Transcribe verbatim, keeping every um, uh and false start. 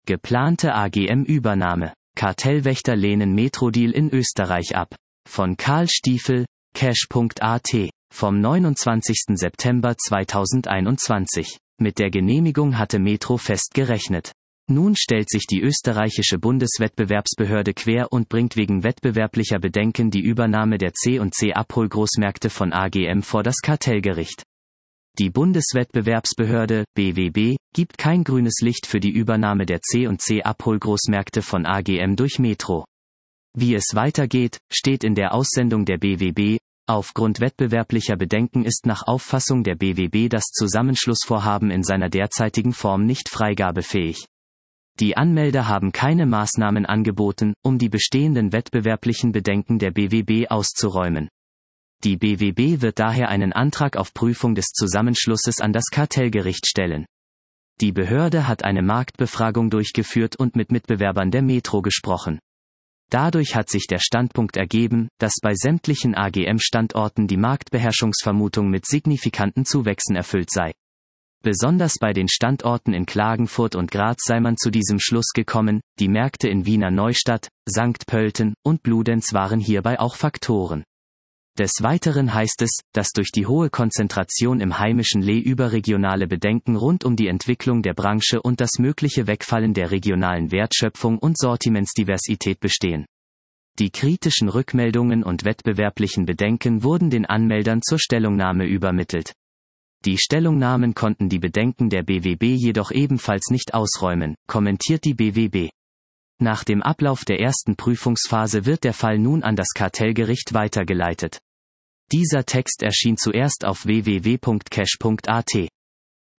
Geplante A G M-Übernahme. Kartellwächter lehnen Metro-Deal in Österreich ab. Von Karl Stiefel, cash punkt a t, vom neunundzwanzigsten September zweitausendeinundzwanzig. Mit der Genehmigung hatte Metro fest gerechnet. Nun stellt sich die österreichische Bundeswettbewerbsbehörde quer und bringt wegen wettbewerblicher Bedenken die Übernahme der C und C-Abholgroßmärkte von A G M vor das Kartellgericht. Die Bundeswettbewerbsbehörde, B W B, gibt kein grünes Licht für die Übernahme der C und C-Abholgroßmärkte von A G M durch Metro. Wie es weitergeht, steht in der Aussendung der B W B. Aufgrund wettbewerblicher Bedenken ist nach Auffassung der B W B das Zusammenschlussvorhaben in seiner derzeitigen Form nicht freigabefähig. Die Anmelder haben keine Maßnahmen angeboten, um die bestehenden wettbewerblichen Bedenken der B W B auszuräumen. Die B W B wird daher einen Antrag auf Prüfung des Zusammenschlusses an das Kartellgericht stellen. Die Behörde hat eine Marktbefragung durchgeführt und mit Mitbewerbern der Metro gesprochen. Dadurch hat sich der Standpunkt ergeben, dass bei sämtlichen A G M-Standorten die Marktbeherrschungsvermutung mit signifikanten Zuwächsen erfüllt sei. Besonders bei den Standorten in Klagenfurt und Graz sei man zu diesem Schluss gekommen, die Märkte in Wiener Neustadt, Sankt Pölten und Bludenz waren hierbei auch Faktoren. Des Weiteren heißt es, dass durch die hohe Konzentration im heimischen Lee überregionale Bedenken rund um die Entwicklung der Branche und das mögliche Wegfallen der regionalen Wertschöpfung und Sortimentsdiversität bestehen. Die kritischen Rückmeldungen und wettbewerblichen Bedenken wurden den Anmeldern zur Stellungnahme übermittelt. Die Stellungnahmen konnten die Bedenken der B W B jedoch ebenfalls nicht ausräumen, kommentiert die B W B. Nach dem Ablauf der ersten Prüfungsphase wird der Fall nun an das Kartellgericht weitergeleitet. Dieser Text erschien zuerst auf w w w punkt cash punkt a t.